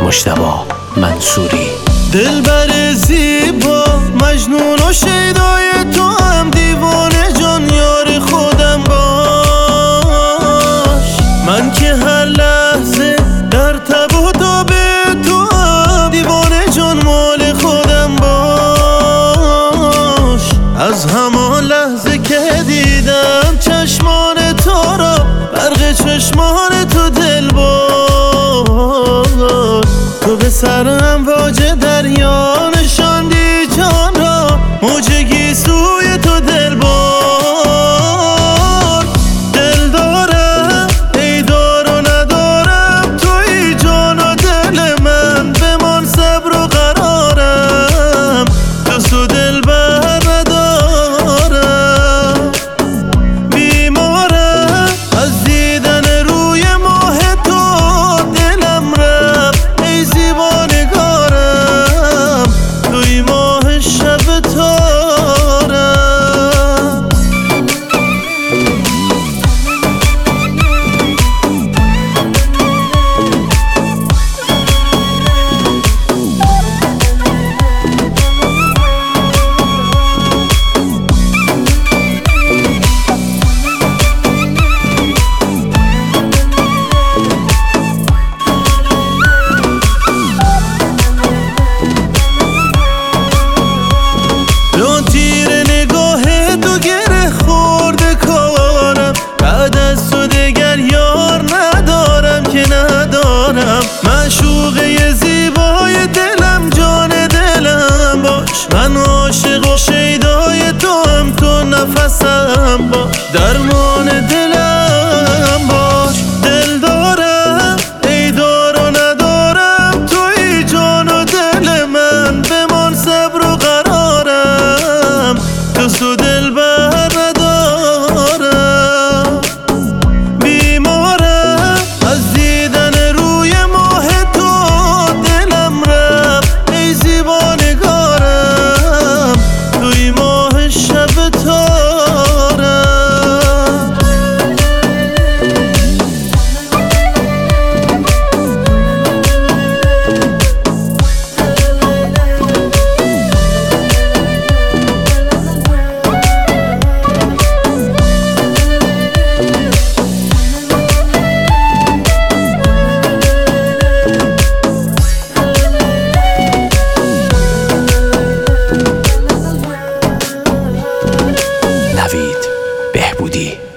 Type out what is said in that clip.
مجتبی منصوری. دلبر زیبا مجنون و شیدای تو هم دیوانه جان یار خودم باش. من که هر لحظه در تب و تاب تو هم دیوانه جان مال خودم باش. از همان لحظه که دیدم چشمان تو را برق چشمان تو دل باز. تو به سرم واج دریا نشاندی جان را موج گیسوی تو دل بار. دل دارم ای دار و ندارم توی جان و دل من بمان صبر و قرارم جز تو دل بر ندارم. بیمارم از دیدن روی ماه تو دلم رفت ای زیبانگارم توی ماه شب تارم. جان تیر نگاه تو گره خورده کارم بعد از تو دگر یار ندارم که ندارم. معشوقه زیبای دلم جان دلم باش. من عاشق و شیدای تو هم تو نفسم باش. درمان دلم باش. دل دارم ای دار و ندارم توی جان و دل من بمان صبر و قرارم جز تو دل بر ندارم. بیمارم از دیدن روی ماه تو دلم رفت ای زیبانگارم توی ماه شب تارم. نوید بهبودی.